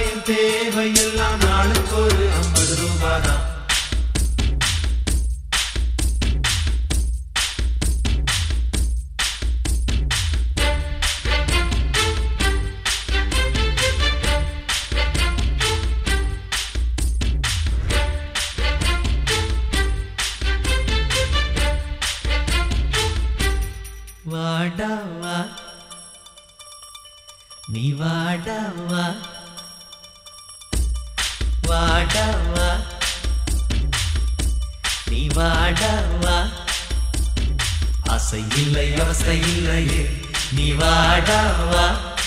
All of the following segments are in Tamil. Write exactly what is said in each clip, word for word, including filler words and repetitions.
என் தேவையெல்லாம் நாளுக்கு ஒரு ஐம்பது ரூபாதான். வாடாவா நீ வாடாவா வாடாவா நீ வாடாவா ஆசை இல்லை அவஸ்தை இல்லையே நீ வாடாவா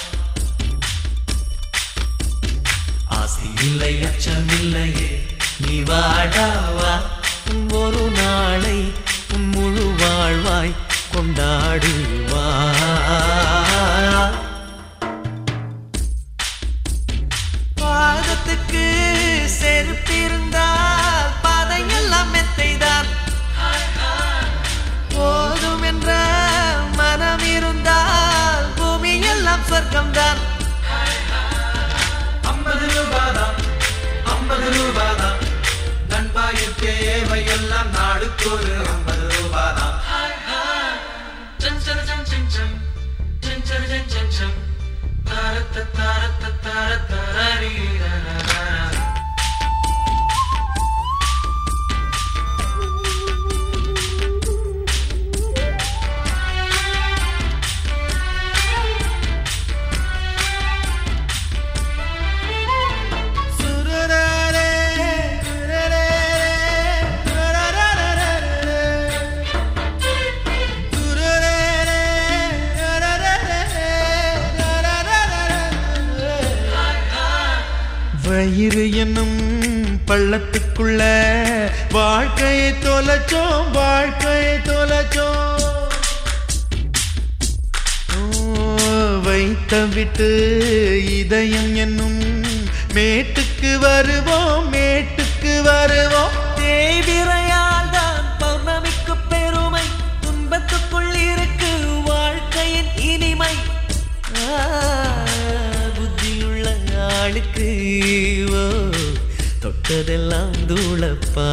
ஆசை இல்லை அச்சம் இல்லையே நீ வாடாவா ஒரு நாளை உன் முழு வாழ்வாய் கொண்டாடுவா பாதத்துக்கு செருப்பிருந்தால் பாதையெல்லாம் மெத்தைதான் போதும் என்ற மனம் இருந்தால் பூமி எல்லாம் சொர்க்கம்தான். ஐம்பது ரூபாதான் ஐம்பது ரூபாதான் நண்பாயின் தேவையெல்லாம் நாளுக்கு ஒரு ஐம்பது ரூபாதான். வயிறு என்னும் பள்ளத்துக்குள்ள வாழ்க்கையை தொலைச்சோம் வாழ்க்கையை தொலைச்சோம் வைத்த விட்டு இதயம் என்னும் மேட்டுக்கு வருவோம் மேட்டுக்கு வருவோம். தேவிரையால் தான் பௌர்ணமிக்கு பெருமை துன்பத்துக்குள் இருக்கு வாழ்க்கையின் இனிமை. புத்தியுள்ள ஆளுக்கு தொட்டதெல்லாம் தூளப்பா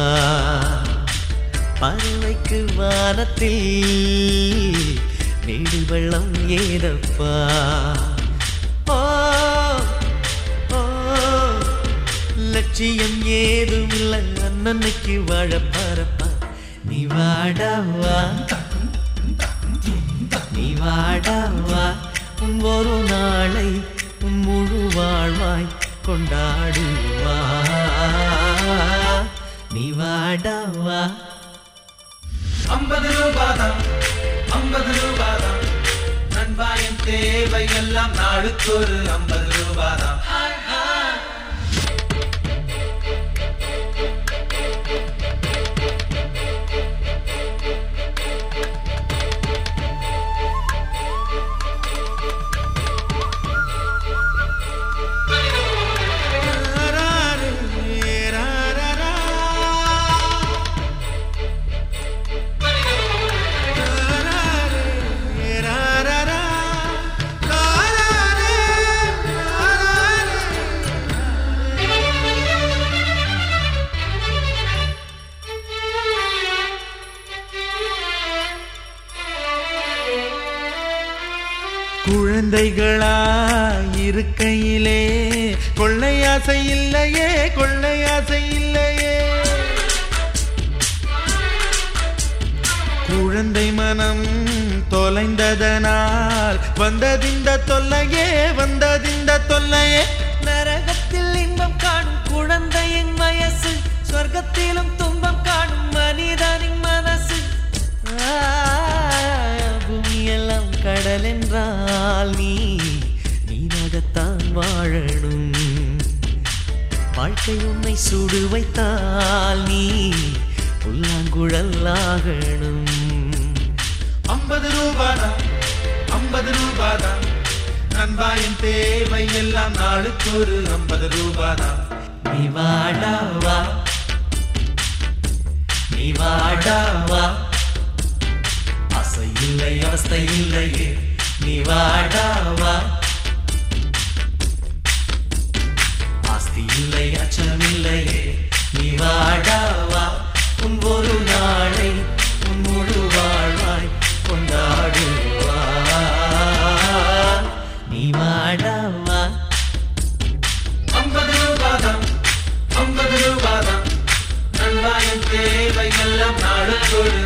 பறவைக்கு வானத்தில் நீடு வெள்ளம் ஏதப்பா. ஓ ஓ லட்சியம் ஏதும் இல்லை அண்ணனுக்கு வாழ பரப்பா. நீ வாடாவா நீ வாடாவா ஒரு நாளை முழு வாழ்வாய் கொண்டாடுவா நீ வாடாவா. ஐம்பது ரூபாதான் ஐம்பது ரூபாதான் நண்பாயின் தேவையெல்லாம் நாளுக்கு ஒரு ஐம்பது ரூபாதான். குழந்தைகளா இருக்கையிலே கொள்ளையாசை இல்லையே கொள்ளையாசை இல்லையே குழந்தை மனம் தொலைந்ததனால் வந்ததிந்த தொல்லையே வந்ததிந்த தொல்லையே. நரகத்தில் இன்பம் காணும் குழந்தையின் வயசு சொர்க்கத்திலும் துன்பம் காணும் மனிதனின் மனசு. பூமியெல்லாம் கடல் என்றால் நீ நீனாகத்தான் வாழணும். வாழ்க்கை உன்னை சுடு வைத்தால் நீ புல்லாங்குழல் ஆகணும். ஐம்பது ரூபாதான் ஐம்பது ரூபாதான் நண்பாயின் தேவை எல்லாம் நாளுக்கு ஒரு ஐம்பது ரூபாதான். நீ வாடாவா நீ வாடாவா ஆசை இல்லை அவஸ்தை இல்லையே நீ வாடாவா பக்தி இல்லை அச்சமில்லையே நீ வாடாவா உன் ஒரு நாளை உன் முழு வாழ்வாய் கொண்டாடுவா நீ வாடாவா ஐம்பது ரூபாதான் ஐம்பது ரூபாதான் நண்பாயின் தேவை எல்லாம் நாடு கொடு